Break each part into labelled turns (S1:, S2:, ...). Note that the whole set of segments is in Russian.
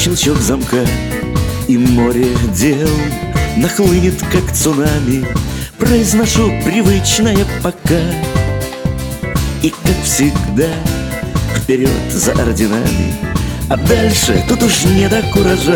S1: щелчок замка, и море дел нахлынет, как цунами. Произношу привычное пока, и, как всегда, вперед за орденами. А дальше тут уж не до куража.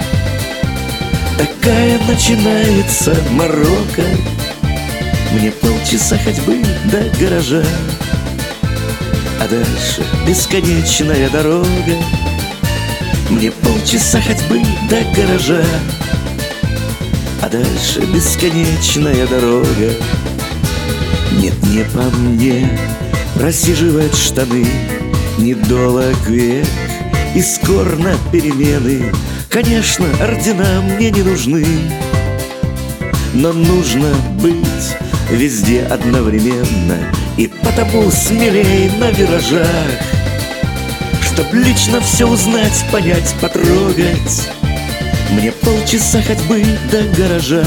S1: Такая начинается морока. Мне полчаса ходьбы до гаража, а дальше бесконечная дорога. Мне полчаса ходьбы до гаража, а дальше бесконечная дорога. Нет, не по мне просиживать штаны, недолог век и скор на перемены. Конечно, ордена мне не нужны, но нужно быть везде одновременно, и потому смелей на виражах, чтоб лично все узнать, понять, потрогать. Мне полчаса ходьбы до гаража,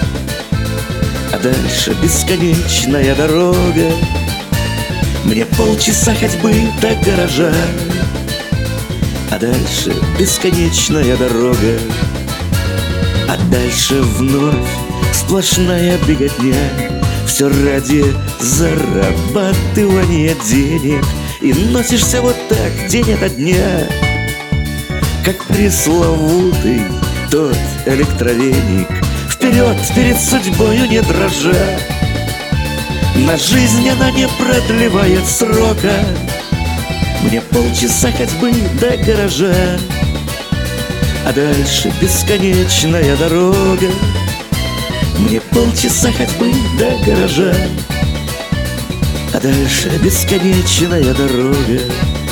S1: а дальше бесконечная дорога. Мне полчаса ходьбы до гаража, а дальше бесконечная дорога. А дальше вновь сплошная беготня, все ради зарабатывания денег. И носишься вот так день ото дня, как пресловутый тот электровеник. Вперед, перед судьбою не дрожа, на жизнь она не продлевает срока. Мне полчаса ходьбы до гаража, а дальше бесконечная дорога. Мне полчаса ходьбы до гаража, а дальше бесконечная дорога.